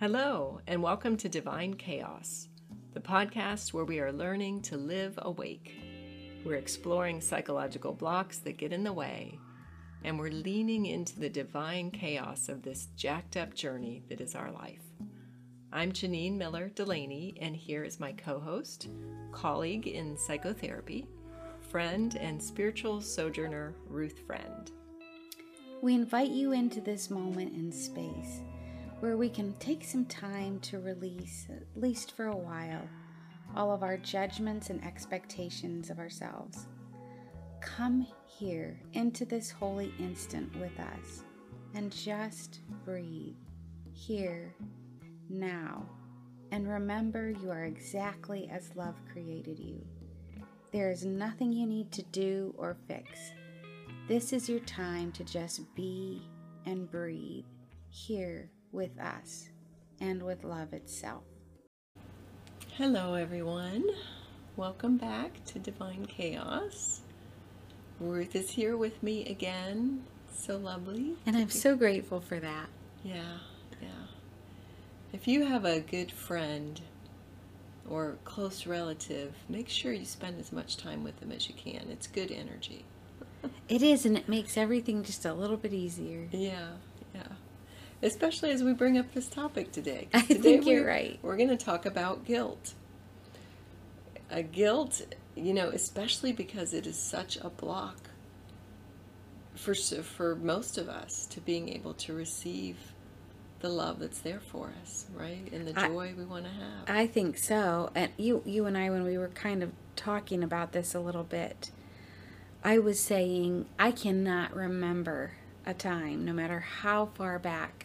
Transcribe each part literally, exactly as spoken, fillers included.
Hello, and welcome to Divine Chaos, the podcast where we are learning to live awake. We're exploring psychological blocks that get in the way, and we're leaning into the divine chaos of this jacked up journey that is our life. I'm Janine Miller Delaney, and here is my co-host, colleague in psychotherapy, friend and spiritual sojourner, Ruth Friend. We invite you into this moment in space where we can take some time to release, at least for a while, all of our judgments and expectations of ourselves. Come here into this holy instant with us and just breathe here, now, and remember you are exactly as love created you. There is nothing you need to do or fix. This is your time to just be and breathe here with us and with love itself. Hello, everyone. Welcome back to Divine Chaos. Ruth is here with me again. So lovely. And I'm so grateful for that. Yeah, yeah. If you have a good friend or close relative, make sure you spend as much time with them as you can. It's good energy. It is, and it makes everything just a little bit easier. Yeah, yeah. Especially as we bring up this topic today. I today think you're we're, right. We're going to talk about guilt. A guilt, you know, especially because it is such a block for for most of us to being able to receive the love that's there for us, right? And the joy I, we want to have. I think so. And you, you and I, when we were kind of talking about this a little bit, I was saying I cannot remember a time, no matter how far back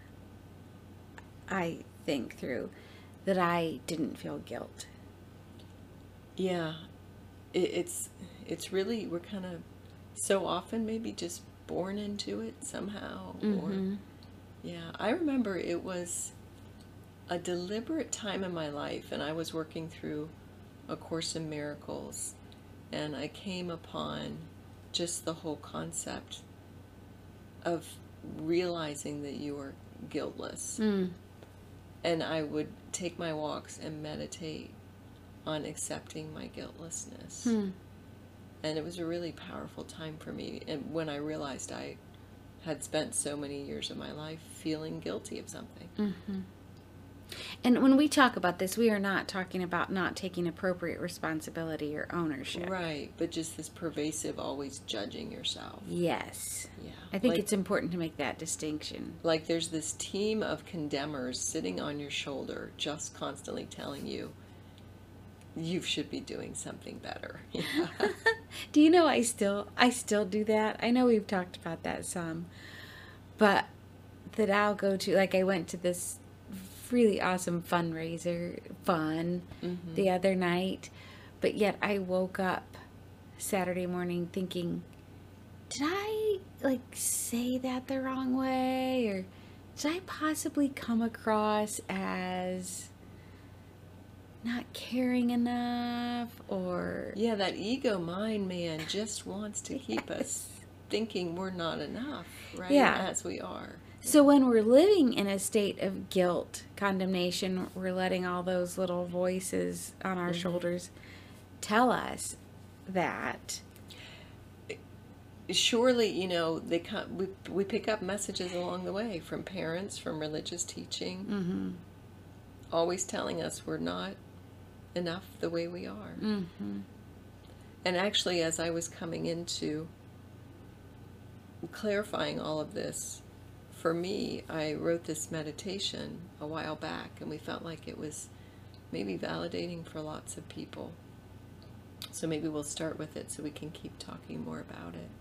I think through, that I didn't feel guilt. Yeah, it, it's it's really, we're kind of so often maybe just born into it somehow. Mm-hmm. Or yeah, I remember it was a deliberate time in my life, and I was working through A Course in Miracles, and I came upon just the whole concept of realizing that you are guiltless. Mm. And I would take my walks and meditate on accepting my guiltlessness. Mm. And it was a really powerful time for me. And when I realized I had spent so many years of my life feeling guilty of something. Mm-hmm. And when we talk about this, we are not talking about not taking appropriate responsibility or ownership. Right, but just this pervasive, always judging yourself. Yes. Yeah. I think like, it's important to make that distinction. Like there's this team of condemners sitting on your shoulder, just constantly telling you, you should be doing something better. Yeah. Do you know I still I still do that? I know we've talked about that some, but that I'll go to, like I went to this really awesome fundraiser fun mm-hmm. the other night, but yet I woke up Saturday morning thinking, did I like say that the wrong way, or did I possibly come across as not caring enough? Or yeah, that ego mind, man, just wants to keep yes. us thinking we're not enough, right? Yeah. As we are. So when we're living in a state of guilt, condemnation, we're letting all those little voices on our mm-hmm. shoulders tell us that. Surely, you know, they come, we, we pick up messages along the way from parents, from religious teaching, mm-hmm. always telling us we're not enough the way we are. Mm-hmm. And actually, as I was coming into clarifying all of this, for me, I wrote this meditation a while back, and we felt like it was maybe validating for lots of people. So maybe we'll start with it so we can keep talking more about it.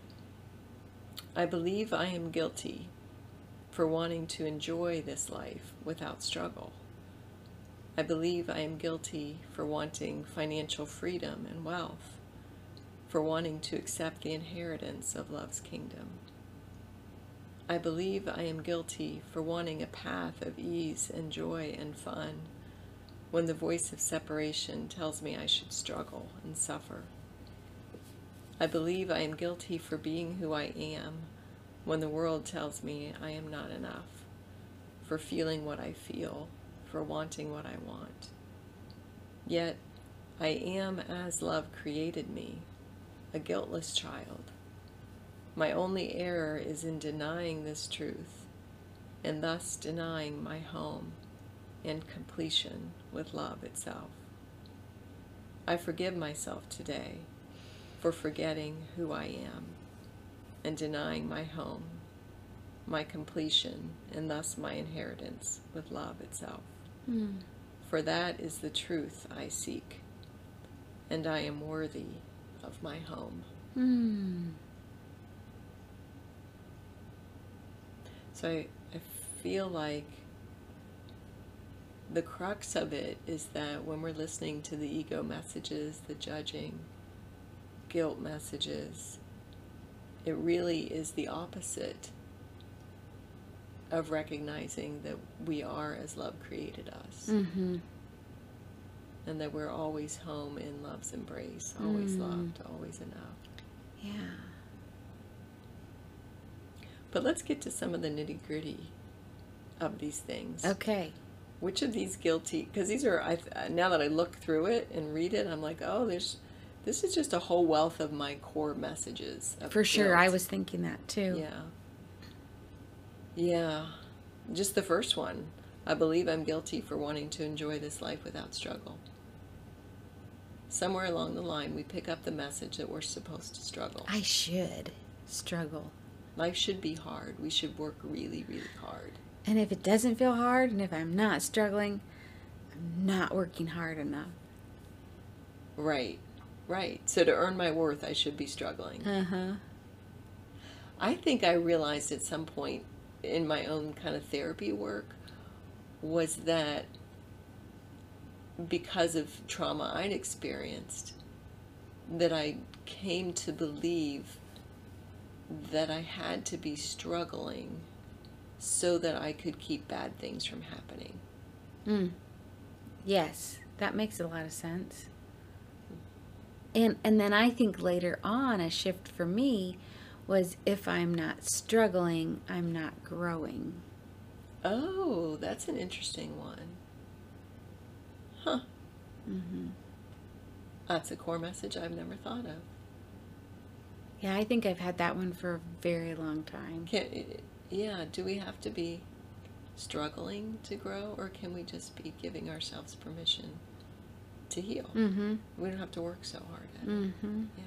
I believe I am guilty for wanting to enjoy this life without struggle. I believe I am guilty for wanting financial freedom and wealth, for wanting to accept the inheritance of love's kingdom. I believe I am guilty for wanting a path of ease and joy and fun, when the voice of separation tells me I should struggle and suffer. I believe I am guilty for being who I am, when the world tells me I am not enough, for feeling what I feel, for wanting what I want. Yet, I am as love created me, a guiltless child. My only error is in denying this truth, and thus denying my home and completion with love itself. I forgive myself today for forgetting who I am and denying my home, my completion, and thus my inheritance with love itself. Mm. For that is the truth I seek, and I am worthy of my home. Mm. So I, I feel like the crux of it is that when we're listening to the ego messages, the judging, guilt messages, it really is the opposite of recognizing that we are as love created us. Mm-hmm. And that we're always home in love's embrace, always Mm. loved, always enough. Yeah. But let's get to some of the nitty-gritty of these things. Okay. Which of these guilty, because these are, I now that I look through it and read it, I'm like, oh, there's, this is just a whole wealth of my core messages. Of For sure, guilt. I was thinking that too. Yeah. Yeah. Just the first one. I believe I'm guilty for wanting to enjoy this life without struggle. Somewhere along the line, we pick up the message that we're supposed to struggle. I should struggle. Life should be hard. We should work really, really hard. And if it doesn't feel hard, and if I'm not struggling, I'm not working hard enough. Right. Right. So to earn my worth, I should be struggling. Uh-huh. I think I realized at some point in my own kind of therapy work was that because of trauma I'd experienced, that I came to believe that I had to be struggling so that I could keep bad things from happening. Mm. Yes, that makes a lot of sense. And and then I think later on a shift for me was if I'm not struggling, I'm not growing. Oh, that's an interesting one. Huh. Mm-hmm. That's a core message I've never thought of. Yeah, I think I've had that one for a very long time. Can, yeah, do we have to be struggling to grow, or can we just be giving ourselves permission to heal? Mm-hmm. We don't have to work so hard at it. Mm-hmm. Yeah.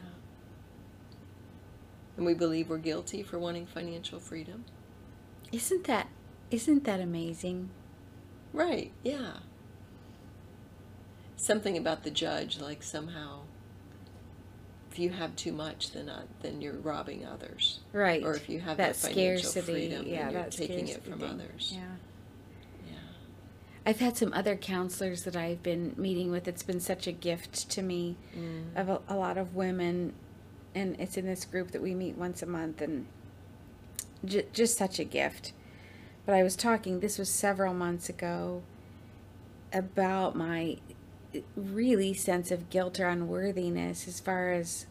And we believe we're guilty for wanting financial freedom. Isn't that isn't that amazing? Right, yeah. Something about the judge, like somehow if you have too much, then uh, then you're robbing others. Right. Or if you have that that financial scarcity, freedom, yeah, then you're that taking it scarcity from thing. others. Yeah. Yeah. I've had some other counselors that I've been meeting with. It's been such a gift to me. Mm. Of a, a lot of women, and it's in this group that we meet once a month, and j- just such a gift. But I was talking, this was several months ago, about my really sense of guilt or unworthiness as far as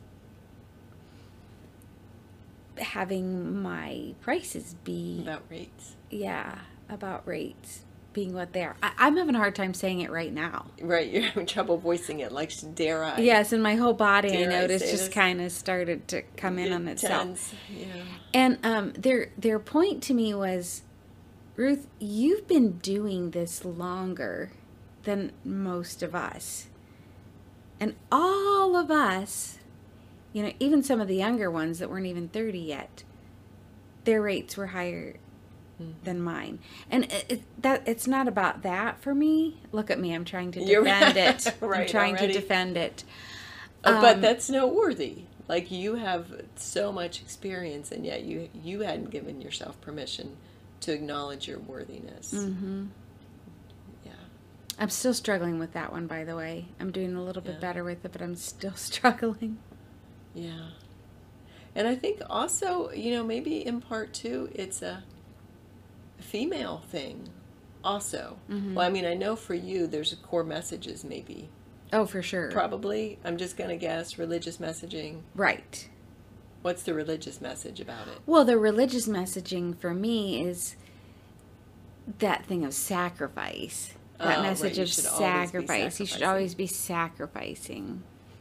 having my prices be About rates. yeah about rates being what they are. I, I'm having a hard time saying it right now. Right, you're having trouble voicing it. Like, dare I? Yes, and my whole body, I Dare I noticed, say just this? kind of started to come in Get on itself. tense. Yeah. And um, their their point to me was, Ruth, you've been doing this longer than most of us. And all of us, you know, even some of the younger ones that weren't even thirty yet, their rates were higher Mm. than mine. And it, it, that it's not about that for me. Look at me, I'm trying to You're defend it. right, I'm trying already. to defend it. Uh, but Um, that's noteworthy. Like, you have so much experience, and yet you you hadn't given yourself permission to acknowledge your worthiness. Mm-hmm. Yeah. I'm still struggling with that one, by the way. I'm doing a little bit Yeah. better with it, but I'm still struggling. Yeah. And I think also, you know, maybe in part too, it's a female thing also. Mhm. Well, I mean, I know for you, there's core messages maybe. Oh, for sure. Probably, I'm just going to guess, religious messaging. Right. What's the religious message about it? Well, the religious messaging for me is that thing of sacrifice. That Oh, right, message you of should always be sacrifice. You should sacrificing. always be sacrificing.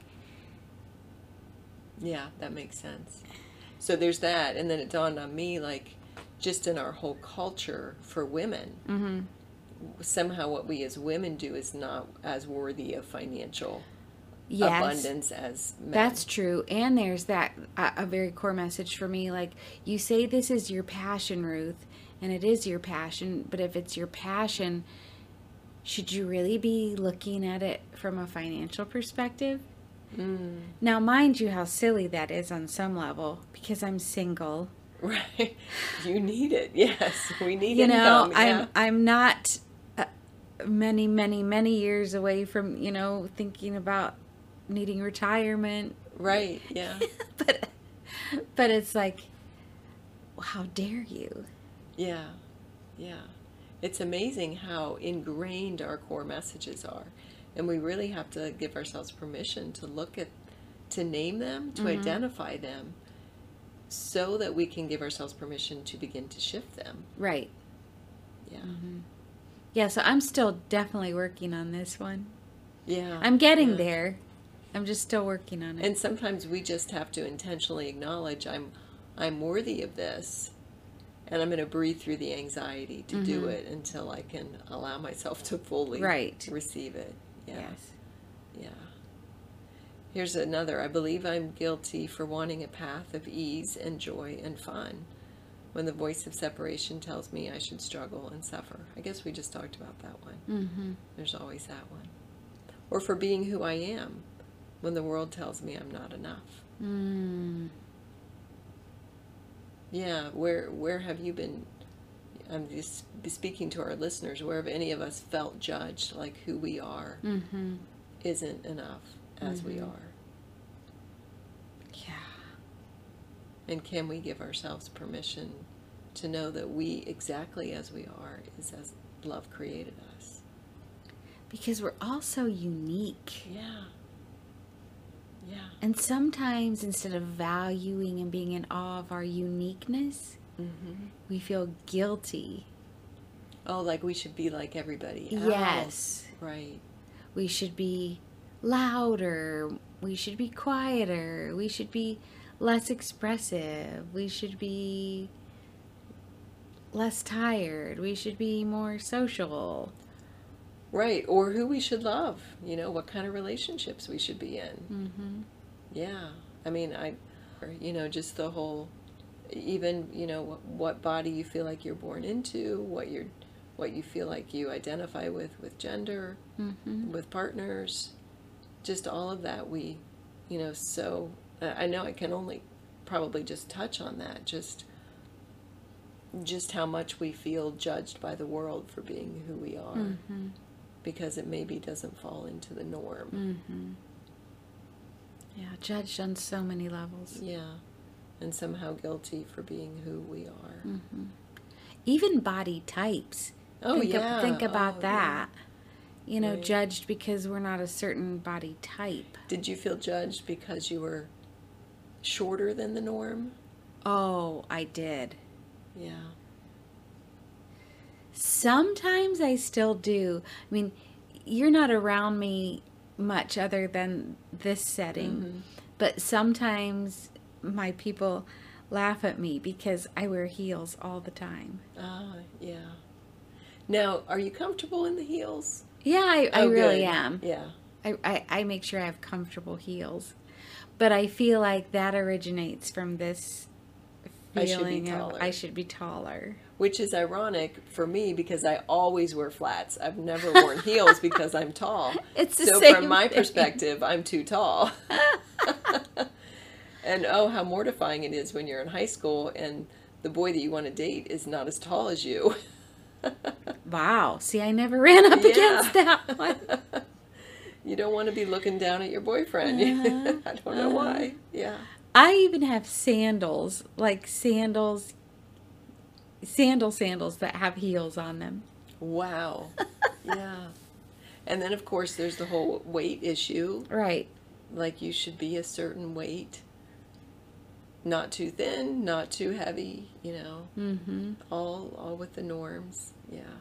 Yeah, that makes sense. So there's that, and then it dawned on me, like, just in our whole culture for women, Mm-hmm. somehow what we as women do is not as worthy of financial Yes. abundance as men. That's true. And there's that, a, a very core message for me. Like, you say this is your passion, Ruth, and it is your passion, but if it's your passion, should you really be looking at it from a financial perspective? Mm. Now, mind you, how silly that is on some level, because I'm single. Right. You need it. Yes, we need You know, income. Yeah. I'm I'm not uh, many, many, many years away from, you know, thinking about needing retirement. Right. Yeah. but but it's like, how dare you? Yeah. Yeah. It's amazing how ingrained our core messages are. And we really have to give ourselves permission to look at, to name them, to Mhm. identify them, so that we can give ourselves permission to begin to shift them. Right. Yeah. Mm-hmm. Yeah, so I'm still definitely working on this one. Yeah. I'm getting yeah. there. I'm just still working on it. And sometimes we just have to intentionally acknowledge I'm I'm worthy of this, and I'm going to breathe through the anxiety to do Mhm. it until I can allow myself to fully Right. receive it. Yeah. Yes. Yeah. Here's another. I believe I'm guilty for wanting a path of ease and joy and fun, when the voice of separation tells me I should struggle and suffer. I guess we just talked about that one. Mm-hmm. There's always that one. Or for being who I am, when the world tells me I'm not enough. Mm. Yeah, where where have you been? I'm just speaking to our listeners. Where have any of us felt judged, like who we are Mm-hmm. isn't enough as we Mhm. are? Yeah. And can we give ourselves permission to know that we, exactly as we are, is as love created us? Because we're all so unique. Yeah. Yeah. And sometimes instead of valuing and being in awe of our uniqueness, Mm-hmm. we feel guilty. Oh, like we should be like everybody else. Yes. Right. We should be louder. We should be quieter. We should be less expressive. We should be less tired. We should be more social. Right. Or who we should love. You know, what kind of relationships we should be in. Mm-hmm. Yeah. I mean, I, you know, just the whole, even, you know, what, what body you feel like you're born into, what you're, what you feel like you identify with, with gender, Mm-hmm. with partners, just all of that we, you know, so, uh, I know I can only probably just touch on that, just, just how much we feel judged by the world for being who we are, Mm-hmm. because it maybe doesn't fall into the norm. Mm-hmm. Yeah, judged on so many levels. Yeah. And somehow guilty for being who we are. Mm-hmm. Even body types. Oh, think yeah. Of, think about Oh, that. You know, Right. judged because we're not a certain body type. Did you feel judged because you were shorter than the norm? Oh, I did. Yeah. Sometimes I still do. I mean, you're not around me much other than this setting. Mhm. But sometimes my people laugh at me because I wear heels all the time. Ah, yeah. Now, are you comfortable in the heels? Yeah, I, I Oh, really good. am. Yeah. I, I, I make sure I have comfortable heels. But I feel like that originates from this I should be feeling of taller. I should be taller. Which is ironic for me because I always wear flats. I've never worn heels because I'm tall. It's the so same from my thing. perspective, I'm too tall. And oh, how mortifying it is when you're in high school and the boy that you want to date is not as tall as you. Wow. See, I never ran up Yeah. against that one. You don't want to be looking down at your boyfriend. Uh-huh. I don't know Uh-huh. why. Yeah. I even have sandals, like sandals, sandal sandals that have heels on them. Wow. Yeah. And then, of course, there's the whole weight issue. Right. Like you should be a certain weight. Not too thin, not too heavy, you know. Mm-hmm. All all with the norms. Yeah.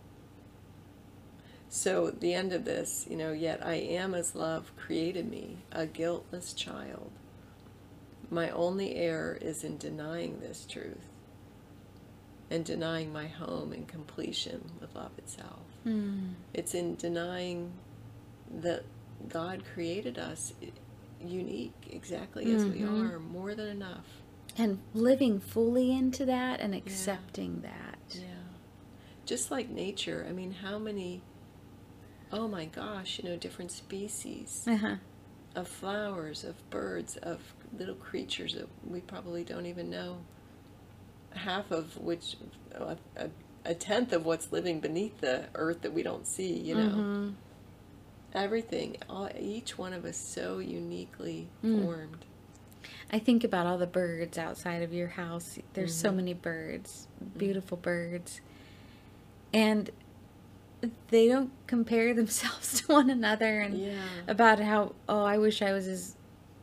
So the end of this, you know, yet I am as love created me, a guiltless child. My only error is in denying this truth and denying my home and completion with love itself. Mm. It's in denying that God created us unique exactly as we Mm-hmm. are, more than enough. And living fully into that and accepting Yeah. that. Yeah. Just like nature, I mean, how many, oh my gosh, you know, different species Uh-huh. of flowers, of birds, of little creatures that we probably don't even know half of which, a, a, a tenth of what's living beneath the earth that we don't see, you know. Mm-hmm. Everything, all, each one of us so uniquely Mm. formed. I think about all the birds outside of your house. There's so Mhm. many birds, beautiful birds. And they don't compare themselves to one another, and Yeah. about how, oh, I wish I was as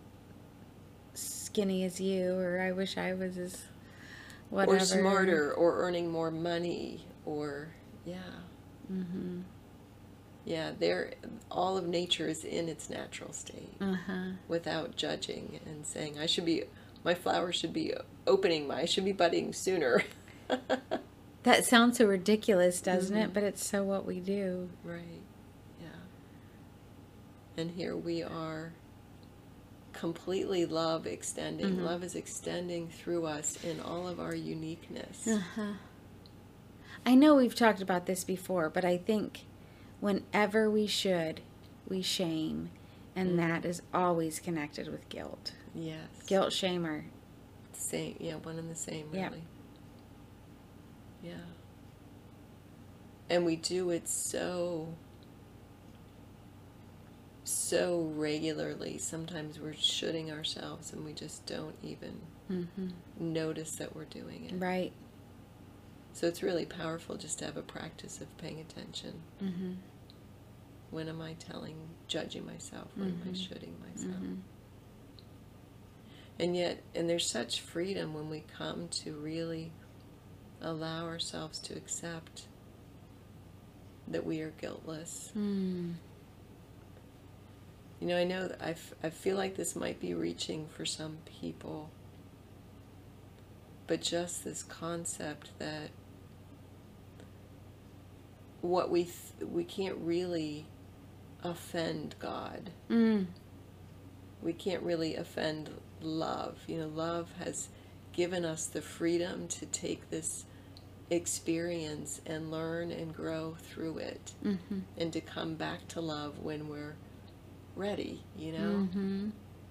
skinny as you, or I wish I was as whatever. Or smarter, or earning more money, or, yeah. Mm-hmm. Yeah, there, all of nature is in its natural state, Uh-huh. without judging and saying, I should be, my flowers should be opening, my, I should be budding sooner. That sounds so ridiculous, doesn't Mhm. it? But it's so what we do. Right, yeah. And here we are, completely love extending. Mhm. Love is extending through us in all of our uniqueness. Uh-huh. I know we've talked about this before, but I think whenever we should, we shame. And Mhm. that is always connected with guilt. Yes. Guilt, shame are... Same, yeah, one and the same, really. Yep. Yeah. And we do it so, so regularly. Sometimes we're shooting ourselves and we just don't even Mm-hmm. notice that we're doing it. Right. So it's really powerful just to have a practice of paying attention. Mm-hmm. When am I telling, judging myself? When am I Mhm. shooting myself? Mm-hmm. And yet, and there's such freedom when we come to really allow ourselves to accept that we are guiltless. Mm. You know, I know that I, f- I feel like this might be reaching for some people, but just this concept that what we th- we can't really offend God. Mm. We can't really offend love. You know, love has given us the freedom to take this experience and learn and grow through it, Mm-hmm. and to come back to love when we're ready, you know? Mm-hmm.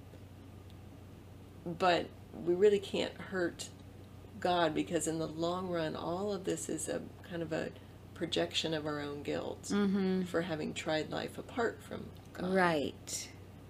But we really can't hurt God, because in the long run, all of this is a kind of a projection of our own guilt Mm-hmm. for having tried life apart from God. Right.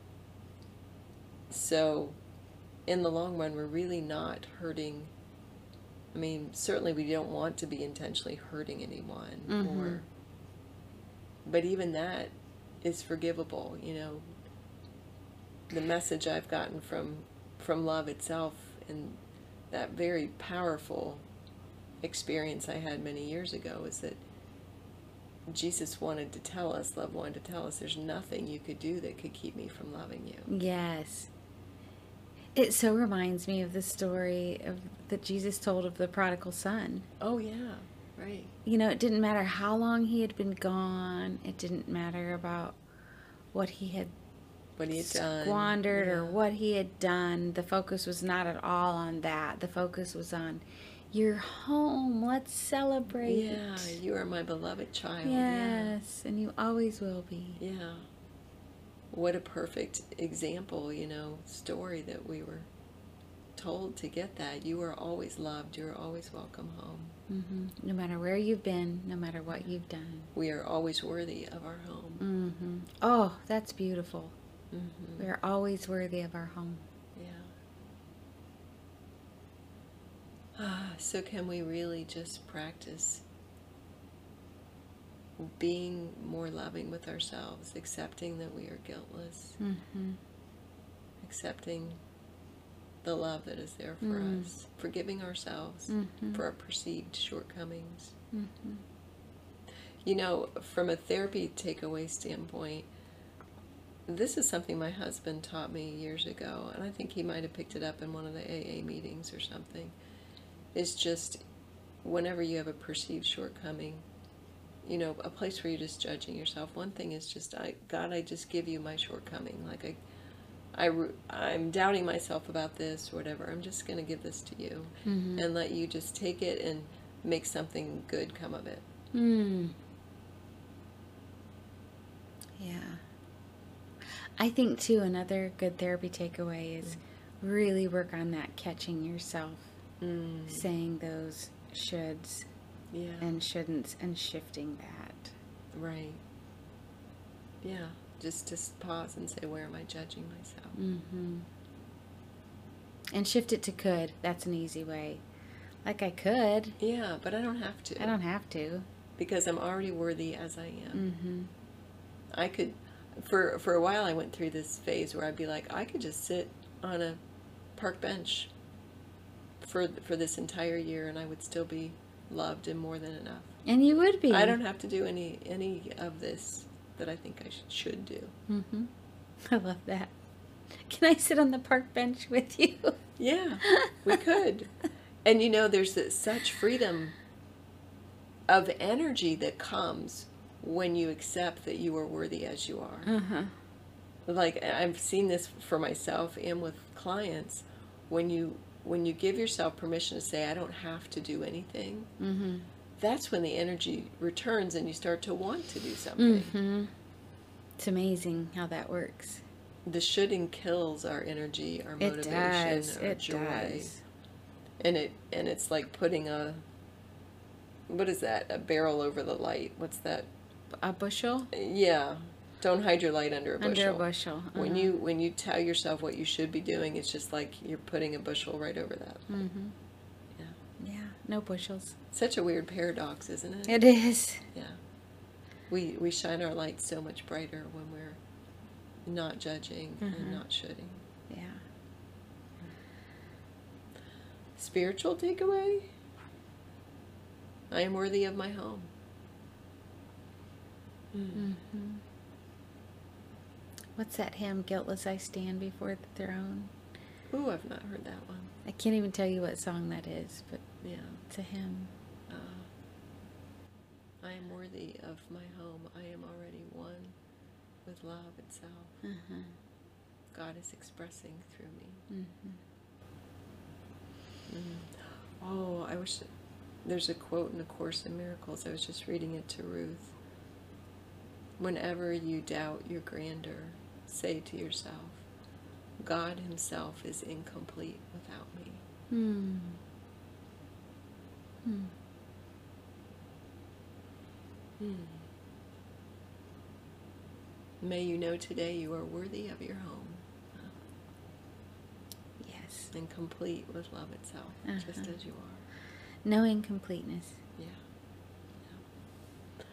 So in the long run, we're really not hurting. I mean, certainly we don't want to be intentionally hurting anyone, Mhm. or, but even that is forgivable, you know. The message I've gotten from from love itself, and that very powerful experience I had many years ago, is that Jesus wanted to tell us, love wanted to tell us, there's nothing you could do that could keep me from loving you. Yes. It so reminds me of the story of that Jesus told of the prodigal son. Oh yeah, right. You know, it didn't matter how long he had been gone. It didn't matter about what he had What he had done. squandered or Yeah. what he had done. The focus was not at all on that. The focus was on, you're home. Let's celebrate. Yeah, you are my beloved child. Yes, and you always will be. Yeah. Yeah. What a perfect example, you know, story that we were told to get that. You are always loved. You are always welcome home. Mm-hmm. No matter where you've been, no matter what you've done. We are always worthy of our home. Mm-hmm. Oh, that's beautiful. Mm-hmm. We are always worthy of our home. Yeah. Ah, so can we really just practice being more loving with ourselves, accepting that we are guiltless, Mm-hmm. accepting the love that is there for Mm. us, forgiving ourselves Mm-hmm. for our perceived shortcomings, Mm-hmm. You know, from a therapy takeaway standpoint, this is something my husband taught me years ago, and I think he might have picked it up in one of the A A meetings or something. It's just whenever you have a perceived shortcoming, you know, a place where you're just judging yourself. One thing is just, I, God, I just give you my shortcoming. Like I, I, I'm doubting myself about this or whatever. I'm just going to give this to you Mm-hmm. and let you just take it and make something good come of it. Mm. Yeah. I think, too, another good therapy takeaway is really work on that catching yourself, Mm. saying those shoulds Yeah. and shouldn'ts and shifting that. Right. Yeah. Just just pause and say, where am I judging myself? Mm-hmm. And shift it to could. That's an easy way. Like I could. Yeah, but I don't have to. I don't have to. Because I'm already worthy as I am. Mm-hmm. I could, for for a while I went through this phase where I'd be like, I could just sit on a park bench for for this entire year and I would still be loved and more than enough. And you would be. I don't have to do any any of this that I think I sh- should do. Mm-hmm. I love that. Can I sit on the park bench with you? Yeah, we could. And you know, there's this, such freedom of energy that comes when you accept that you are worthy as you are. Uh-huh. Like I've seen this for myself and with clients. When you when you give yourself permission to say, I don't have to do anything, Mm-hmm. that's when the energy returns and you start to want to do something. Mm-hmm. It's amazing how that works. The shoulding kills our energy, our It motivation, does. our It joy. does. And it and it's like putting a, what is that? A barrel over the light. What's that? A bushel? Yeah. Don't hide your light under a bushel. Under a bushel. Uh-huh. When you when you tell yourself what you should be doing, it's just like you're putting a bushel right over that. Mm-hmm. Yeah. Yeah. No bushels. Such a weird paradox, isn't it? It is. Yeah. We we shine our light so much brighter when we're not judging Mhm. and not shoulding. Yeah. Spiritual takeaway? I am worthy of my home. Mm. Mm-hmm. What's that hymn? Guiltless I stand before the throne. Ooh, I've not heard that one. I can't even tell you what song that is, but Yeah. it's a hymn. Uh, I am worthy of my home. I am already one with love itself. Uh-huh. God is expressing through me. Mm-hmm. Mm. Oh, I wish there's a quote in A Course in Miracles. I was just reading it to Ruth. Whenever you doubt your grandeur, say to yourself, God himself is incomplete without me. Hmm. Hmm. Hmm. May you know today you are worthy of your home. Yes. And complete with love itself, Uh-huh. just as you are. No incompleteness. Yeah. Yeah.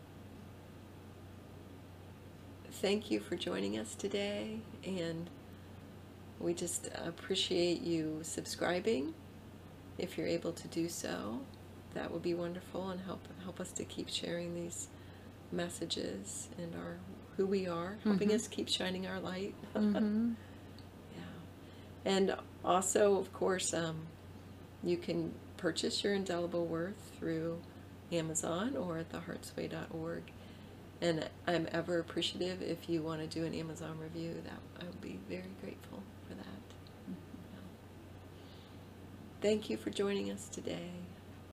Thank you for joining us today, and we just appreciate you subscribing. If you're able to do so, that would be wonderful and help help us to keep sharing these messages and our who we are, helping Mhm. us keep shining our light. Mm-hmm. Yeah. And also, of course, um, you can purchase your Indelible Worth through Amazon or at the heartsway dot org. And I'm ever appreciative if you want to do an Amazon review. That I would be very grateful for that. Mm-hmm. Thank you for joining us today.